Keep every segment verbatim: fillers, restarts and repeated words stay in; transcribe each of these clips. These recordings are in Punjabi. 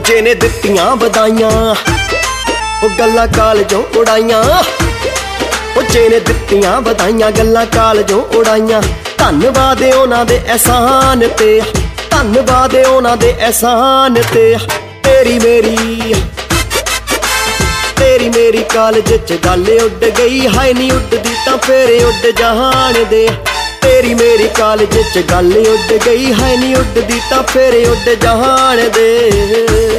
ਦੂਜੇ ਨੇ ਦਿੱਤੀਆਂ ਵਧਾਈਆਂ, ਉਹ ਗੱਲਾਂ ਕਾਲਜੋਂ ਉਡਾਈਆਂ। ਦੂਜੇ ਨੇ ਦਿੱਤੀਆਂ ਵਧਾਈਆਂ, ਗੱਲਾਂ ਕਾਲਜੋਂ ਉਡਾਈਆਂ। ਧੰਨਵਾਦ ਉਹਨਾਂ ਦੇ ਅਹਿਸਾਨ ਤੇ, ਧੰਨਵਾਦ ਉਹਨਾਂ ਦੇ ਅਹਿਸਾਨ ਤੇ। ਤੇਰੀ ਮੇਰੀ ਤੇਰੀ ਮੇਰੀ ਕਾਲਜ ਚ ਗੱਲ ਉੱਡ ਗਈ, ਹਾਏ ਨੀ ਉੱਡਦੀ ਤਾਂ ਫੇਰ ਉੱਡ ਜਹਾਨ ਦੇ। ਤੇਰੀ ਮੇਰੀ ਕਾਲਜ ਚ ਗੱਲ ਉੱਡ ਗਈ, ਹਾਏ ਨੀ ਉੱਡਦੀ ਤਾਂ ਫੇਰ ਉੱਡ ਜਹਾਨ ਦੇ।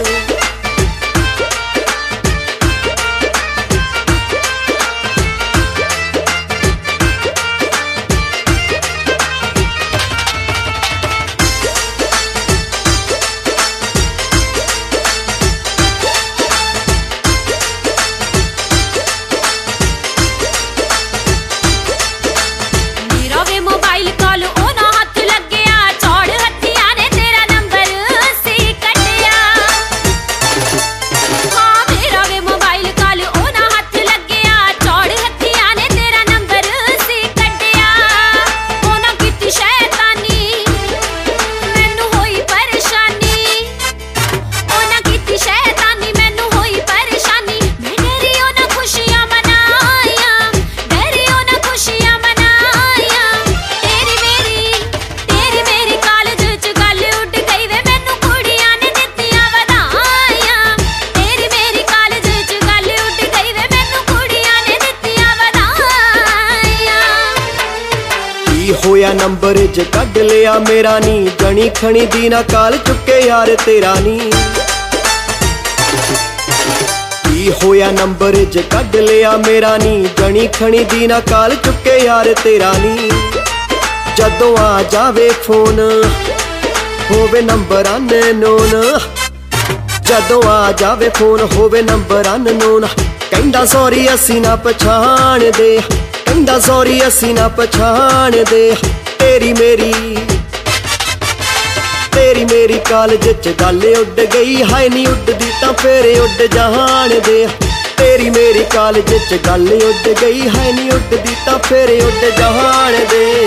ਹੋਇਆ ਨੰਬਰ ਚ ਕੱਢ ਲਿਆ ਮੇਰਾ ਨੀ, ਜਣੀ ਖਣੀ ਦੀ ਨਾ ਕਾਲ ਚੁੱਕੇ ਯਾਰ ਤੇਰਾ ਨੀ। ਕੀ ਹੋਇਆ ਨੰਬਰ ਚ ਕੱਢ ਲਿਆ ਮੇਰਾ ਨੀ, ਜਣੀ ਖਣੀ ਦੀ ਨਾ ਕਾਲ ਚੁੱਕੇ ਯਾਰ ਤੇਰਾ ਨੀ। ਜਦੋਂ ਆ ਜਾਵੇ ਫੋਨ ਹੋਵੇ ਨੰਬਰ ਅਨਨੋਨ, ਜਦੋਂ ਆ ਜਾਵੇ ਫੋਨ ਹੋਵੇ ਨੰਬਰ ਅਨਨੋਨ। ਕਹਿੰਦਾ ਸੌਰੀ ਅਸੀਂ ਨਾ ਪਛਾਣਦੇ, ਕਹਿੰਦਾ ਸੌਰੀ ਅਸੀਂ ਨਾ ਪਛਾਣਦੇ। ਤੇਰੀ ਮੇਰੀ ਤੇਰੀ ਮੇਰੀ ਕਾਲਜ ਚ ਗੱਲ ਉੱਡ ਗਈ, ਹਾਏ ਨੀ ਉੱਡਦੀ ਤਾਂ ਫੇਰ ਉੱਡ ਜਹਾਨ ਦੇ। ਤੇਰੀ ਮੇਰੀ ਕਾਲਜ ਚ ਗੱਲ ਉੱਡ ਗਈ, ਹਾਏ ਨੀ ਉੱਡਦੀ ਤਾਂ ਫੇਰ ਉੱਡ ਜਹਾਨ ਦੇ।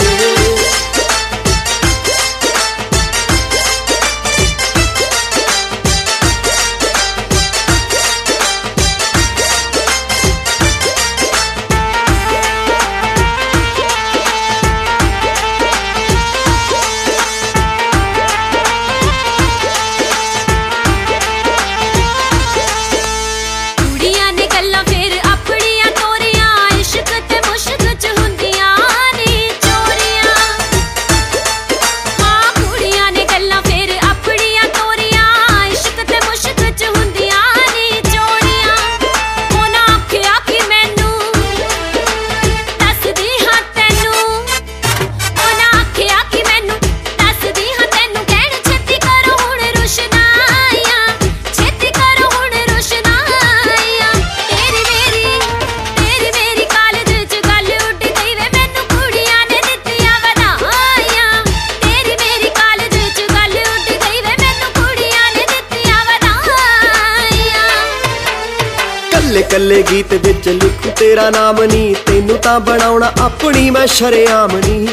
ਕੱਲੇ ਕੱਲੇ ਗੀਤ ਵਿੱਚ ਲਿਖੂ ਤੇਰਾ ਨਾਮ ਨੀ, ਤੈਨੂੰ ਤਾਂ ਬਣਾਉਣਾ ਆਪਣੀ ਮੈਂ ਸ਼ਰੇਆਮ ਨੀ।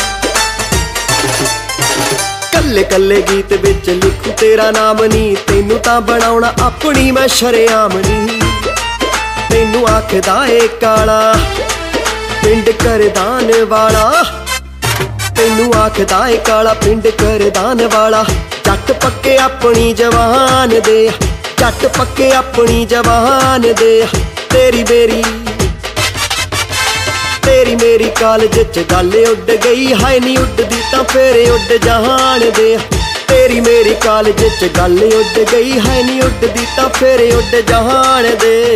ਕੱਲੇ ਕੱਲੇ ਗੀਤ ਵਿੱਚ ਲਿਖੂ ਤੇਰਾ ਨਾਮ ਨੀ, ਤੈਨੂੰ ਤਾਂ ਬਣਾਉਣਾ ਆਪਣੀ ਮੈਂ ਸ਼ਰੇਆਮ ਨੀ। ਤੈਨੂੰ ਆਖਦਾ ਏ ਕਾਲਾ ਪਿੰਡ ਕਰਦਾਨ ਵਾਲਾ, ਤੈਨੂੰ ਆਖਦਾ ਏ ਕਾਲਾ ਪਿੰਡ ਕਰਦਾਨ ਵਾਲਾ। ਜੱਟ ਪੱਕੇ ਆਪਣੀ ਜਵਾਨ ਦੇ, ਜੱਟ ਪੱਕੇ ਆਪਣੀ ਜਵਾਨ ਦੇ। ਤੇਰੀ ਮੇਰੀ ਤੇਰੀ ਮੇਰੀ ਕਾਲਜ ਚ ਗੱਲ ਉੱਡ ਗਈ, ਹਾਏ ਨੀ ਉੱਡਦੀ ਤਾਂ ਫੇਰ ਉੱਡ ਜਹਾਨ ਦੇ। ਤੇਰੀ ਮੇਰੀ ਕਾਲਜ ਚ ਗੱਲ ਉੱਡ ਗਈ, ਹਾਏ ਨੀ ਉੱਡਦੀ ਤਾਂ ਫੇਰ ਉੱਡ ਜਹਾਨ ਦੇ।